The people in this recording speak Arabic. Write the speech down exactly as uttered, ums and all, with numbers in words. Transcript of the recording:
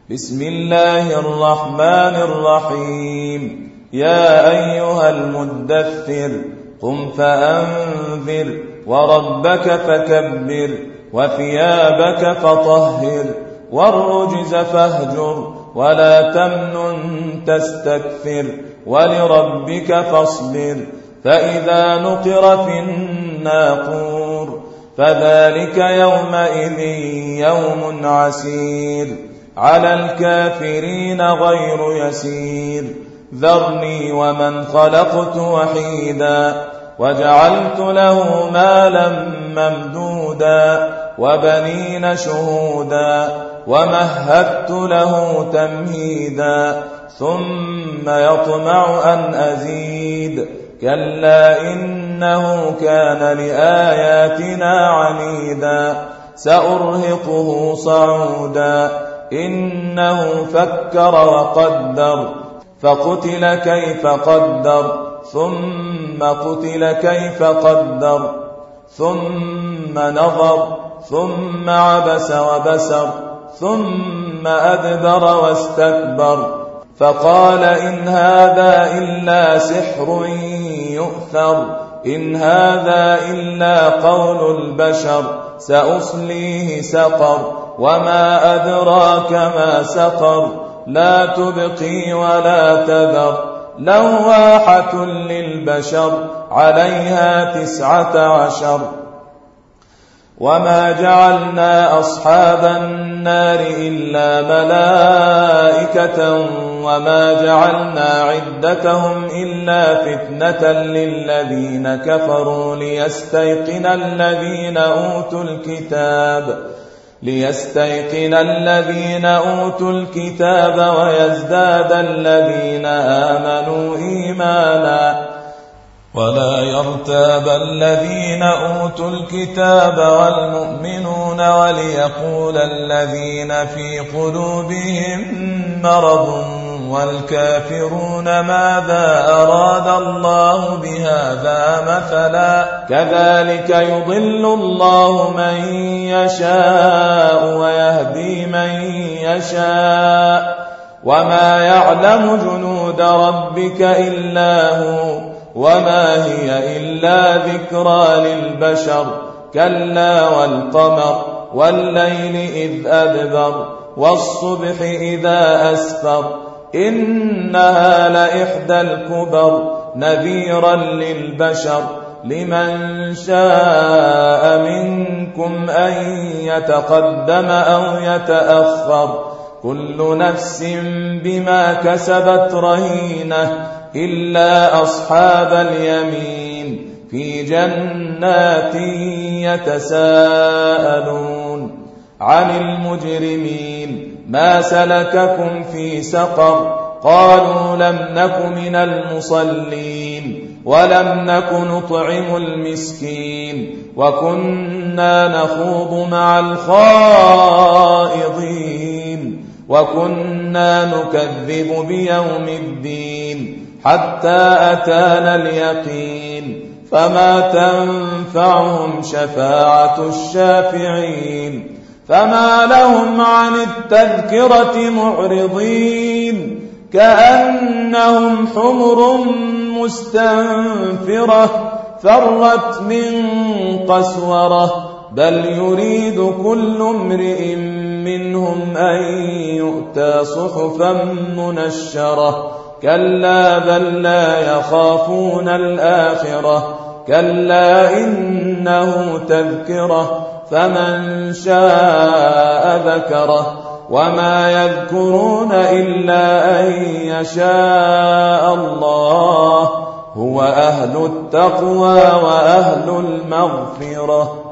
بسم الله الرحمن الرحيم. يا أيها المدثر قم فأنذر وربك فكبر وثيابك فطهر والرجز فاهجر ولا تمنن تستكثر ولربك فاصبر. فإذا نقر في الناقور فذلك يومئذ يوم عسير على الكافرين غير يسير. ذرني ومن خلقت وحيدا وجعلت له مالا ممدودا وبنين شهودا ومهدت له تمهيدا ثم يطمع أن أزيد كلا إنه كان لآياتنا عنيدا سأرهقه صعودا إنه فكر وقدر فقتل كيف قدر ثم قتل كيف قدر ثم نظر ثم عبس وبسر ثم أدبر واستكبر فقال إن هذا إلا سحر يؤثر إن هذا إلا قول البشر سأصليه سقر وما أدراك ما سقر لا تبقي ولا تذر لواحة للبشر عليها تسعة عشر. وما جعلنا أصحاب النار إلا ملائكة وما جعلنا عدتهم إلا فتنة للذين كفروا ليستيقن الذين أوتوا الكتاب ليستيقن الذين أوتوا الكتاب ويزداد الذين آمنوا إيمانا ولا يرتاب الذين أوتوا الكتاب والمؤمنون وليقول الذين في قلوبهم مرض والكافرون ماذا أراد الله بهذا مثلا كذلك يضل الله من يشاء ويهدي من يشاء وما يعلم جنود ربك إلا هو وما هي إلا ذكرى للبشر كلا والقمر والليل إذ أدبر والصبح إذا أسفر إنها لإحدى الكبر نذيرا للبشر لمن شاء منكم أن يتقدم أو يتأخر كل نفس بما كسبت رهينة إلا أصحاب اليمين في جنات يتساءلون عن المجرمين ما سلككم في سقر قالوا لم نك من المصلين ولم نك نطعم المسكين وكنا نخوض مع الخائضين وكنا نكذب بيوم الدين حتى أتانا اليقين فما تنفعهم شفاعة الشافعين فما لهم عن التذكرة معرضين كأنهم حمر مستنفرة فرت من قسورة بل يريد كل امرئ منهم أن يؤتى صحفا منشرة كلا بل لا يخافون الآخرة كلا إنه تذكرة فمن شاء ذكره وما يذكرون إلا أن يشاء الله هو أهل التقوى وأهل المغفرة.